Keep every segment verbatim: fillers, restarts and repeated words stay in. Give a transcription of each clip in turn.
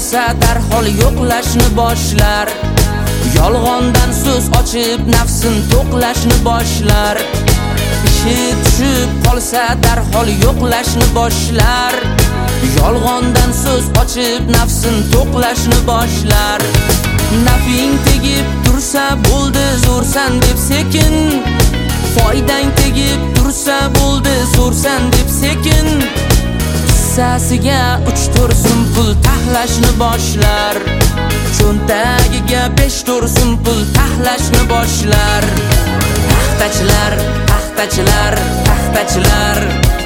qolsa darhol yo'qlashni boshlar. Yolg'ondan so'z ochib nafsin to'qlashni boshlar. Ishi tushib qolsa darhol yo'qlashni boshlar. Yolg'ondan so'z ochib nafsin to'qlashni boshlar. Nafing tegib tursa bo'ldi zo'rsan deb sekin, foydang tegib tursa bo'ldi zo'rsan deb sekin, hissasiga uch to'rt so'm pul tahlashni boshlar. Cho'ntagiga besh to'rt so'm pul tahlashni boshlar. Paxtachilar, paxtachilar, paxtachilar.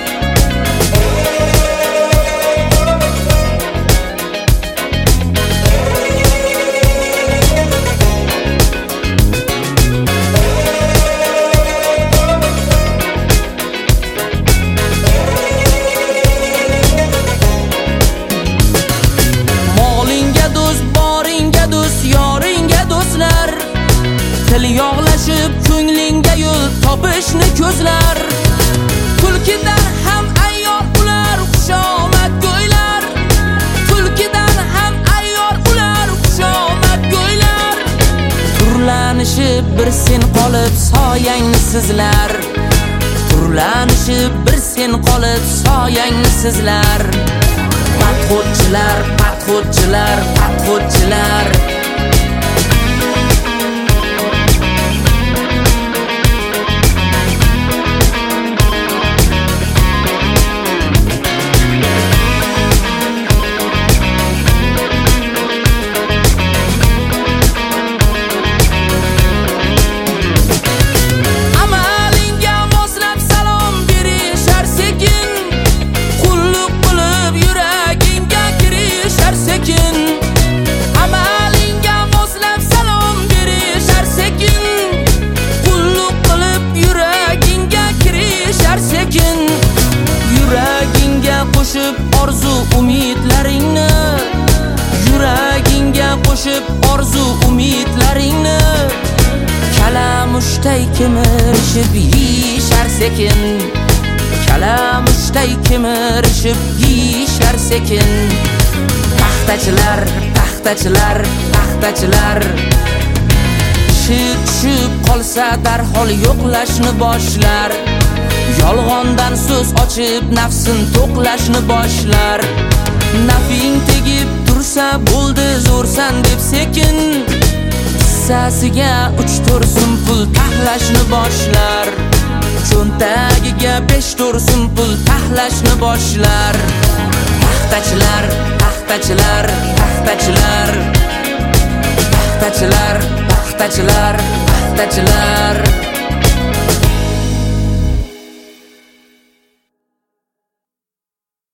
Til yog'lashib ko'nglingga yo'l topishni ko'zlar. Tulkidan ham ayyor ular xushomad go'ylar. Tulkidan ham ayyor ular xushomad go'ylar. Turlanishib bir sen qolib soyangni sizlar. Turlanishib bir sen qolib soyangni sizlar. Patxo'tchilar, patxo'tchilar, patxo'tchilar. Qo'shib orzu umidlaringni, yuragingga qo'shib orzu umidlaringni, kalamushday kemirishib yishar sekin, kalamushday kemirishib yishar sekin. Paxtachilar, paxtachilar, paxtachilar. Ishi tushib qolsa darhol yo'qlashni boshlar. Yolg'ondan so'z ochib nafsin to'qlashni boshlar. Nafing tegib tursa bo'ldi zo'rsan deb sekin, hissasiga uch to'rt so'm pul tahlashni boshlar. Cho'ntagiga besh to'rt so'm pul tahlashni boshlar. Paxtachilar, paxtachilar, paxtachilar. Paxtachilar, paxtachilar, paxtachilar.